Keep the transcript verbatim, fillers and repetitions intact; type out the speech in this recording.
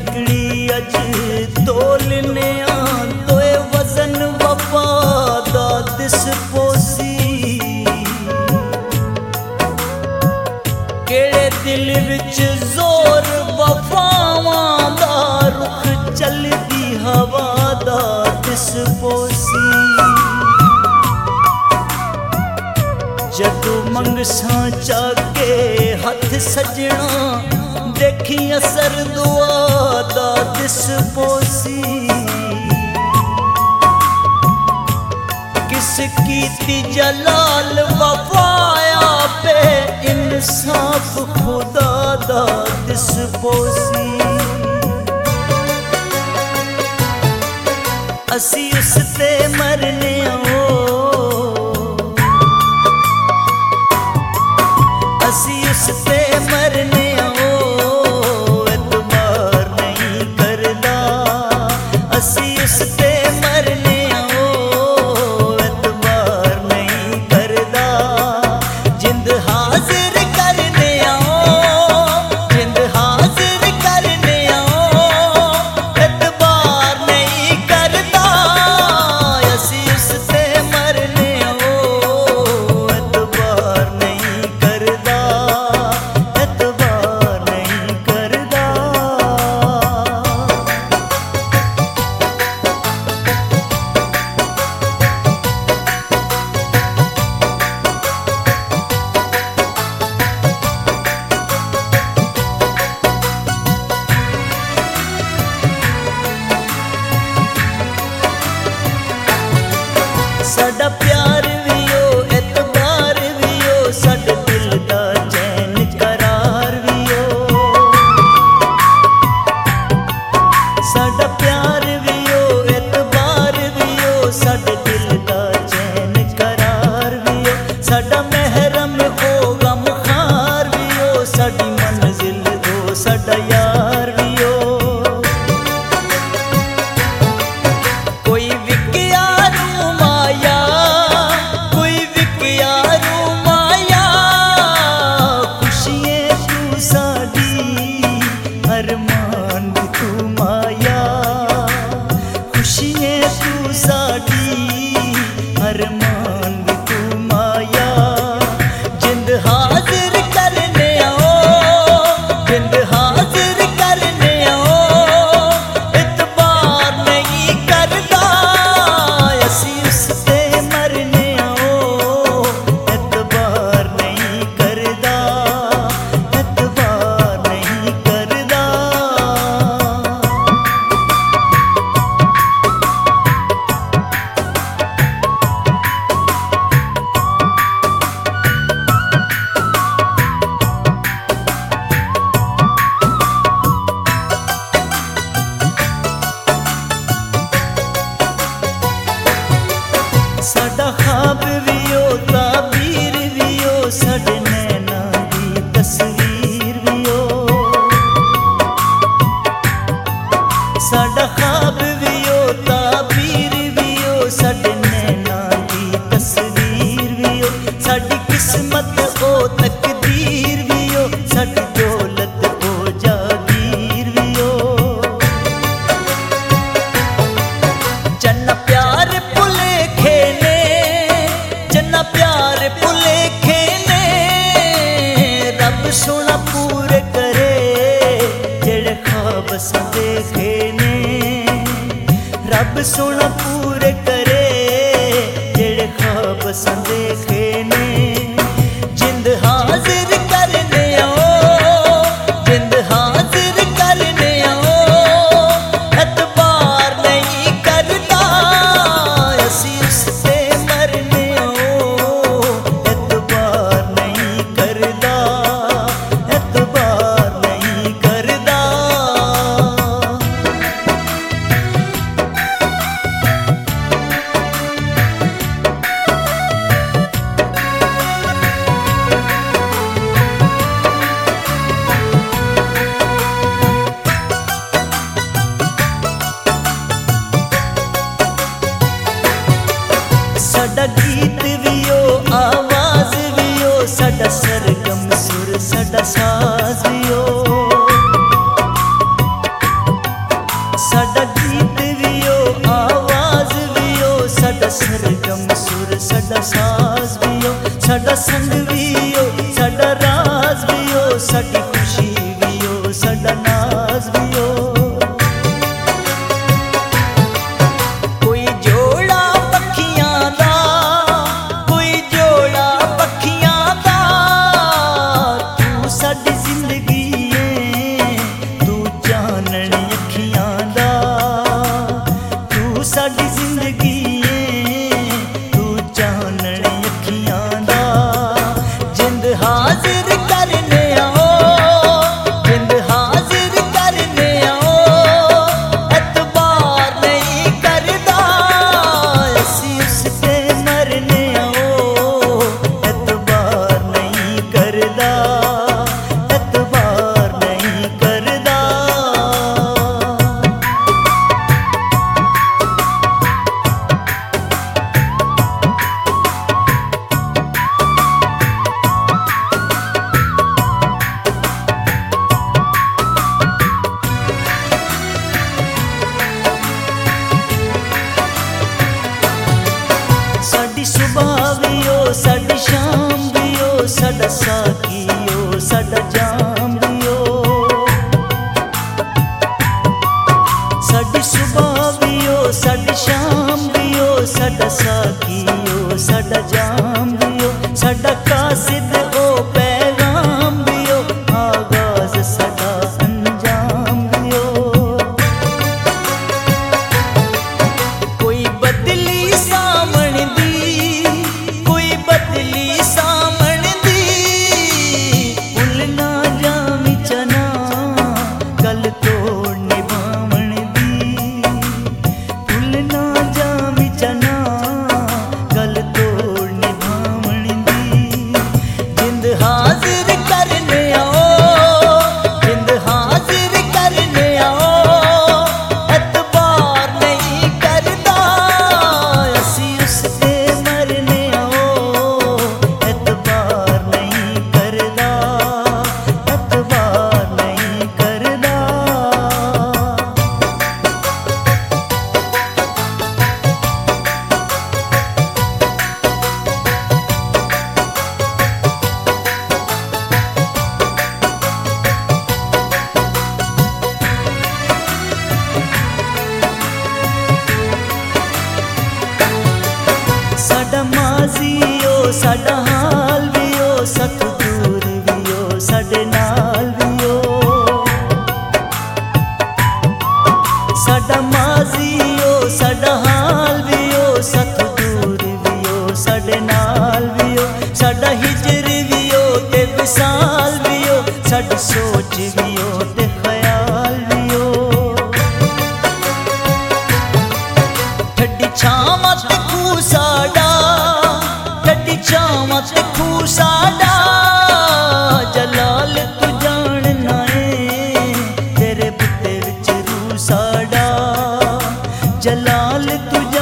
निकली अज तोलने तोए वजन वफा दा दिस पोसी केड़े दिल विच जोर वफावां दा रुख चलदी हवा दा दिस पोसी जदों मंगसां चाके हथ सजना देखी असर दुआ दा दिस पोसी किस कीती जलाल वफाया पे इंसाफ खुदा दा दिस पोसी असी उस ते मरने ओ असी उस ते मरने ओ एतबार नहीं करदा असी उस ते मरने ओ एतबार नहीं करदा जिंद हाजिर करने आओ जिंद हाजिर करने आओ एतबार नहीं करदा असी उस ते मरने ओ एतबार नहीं करदा एतबार नहीं करदा साडा प्यार भी ओ एतबार भी ओ साडे दिल दा चैन करार भी ओ साडा प्यार भी ओ एतबार भी ओ साडे दिल दा चैन करार भी ओ साडा महरम ओ गमखार भी ओ साडी मंजिल ओ साडा यार भी ओ कोई विकिया रू माया कोई विकिया रू माया खुशियां तू साडी अरमान भी तू माया खुशियां तू साडी अरमान भी तू माया जिंद हाजिर करने आओ जिंद हाजिर करने आओ एतबार नहीं करदा असी उस ते मरने आओ एतबार नहीं करदा एतबार नहीं करदा साडा ख्वाब भी ओ ताबीर भी ओ साडे नैना दी तस्वीर भी ओ साडा ख्वाब भी ओ ताबीर भी ओ साडे नैना दी तस्वीर भी ओ साडी किस्मत ओ तकदीर भी ओ साडी दौलत ओ जागीर भी ओ जन्ना प्यार भुलेखे ने जन्ना प्यार भुलेखे ने रब सोना पूरे करे जेड़े ख्वाब असां देखे ने रब सोना पूरे करे जेड़े ख्वाब असां देखे ने जिंद हाजिर करने आओ जिंद हाजिर करने आओ एतबार नहीं करदा असी उस ते मरने आओ एतबार नहीं करदा एतबार नहीं करदा साडा साज भी ओ, साडा संग भी ओ, साडा राज भी ओ, साडी खुशी भी ओ, साडा नाज भी ओ। कोई जोड़ा पखियां दा, कोई जोड़ा पखियां दा, तू साडी जिंदगी है, तू चानन अखियां दा, तू साडी जिंदगी है, तू चानन अखियां दा। जिंद हाजिर करने आओ, जिंद हाजिर करने आओ, एतबार नहीं करदा, असी उसते मरने आओ, एतबार नहीं करदा, एतबार नहीं करदा। साडी सुबह भी ओ, साडी शाम भी ओ, साडा साकी ओ, साडा जाम भी ओ। साडी सुबह भी ओ, साडी शाम भी ओ, साडा साकी ओ, साडा जाम भी ओ, साडा कासिद ओ, पैगाम भी ओ, आगाज साडा अंजाम भी ओ। कोई बदली सामण दी, कोई बदली सामण दी, भुल ना जावी चना गल तोड़ निभावण दी, भुल ना जावी चना गल तोड़ निभावण दी। जिंद हाजिर करने आओ, जिंद हाजिर करने आओ, एतबार नहीं करदा, असी उसते मरने आओ, एतबार नहीं करदा, एतबार नहीं करदा। साडा माजी ओ, साडा हाल भी ओ, सत दूर भी ओ, साडे नाल भी ओ। साडा माजी ओ, साडा हाल भी ओ, सत दूर भी ओ, साडे नाल भी ओ, साडा हिजर भी ओ ते विसाल भी ओ, साडी सोच भी ओ ते ख्याल भी ओ। ठड्डी छावां ते खूह साडा, ठड्डी छावां ते खूह साडा, जलाल तू जानना है, तेरे बुते विच रूह साडा, जलाल तू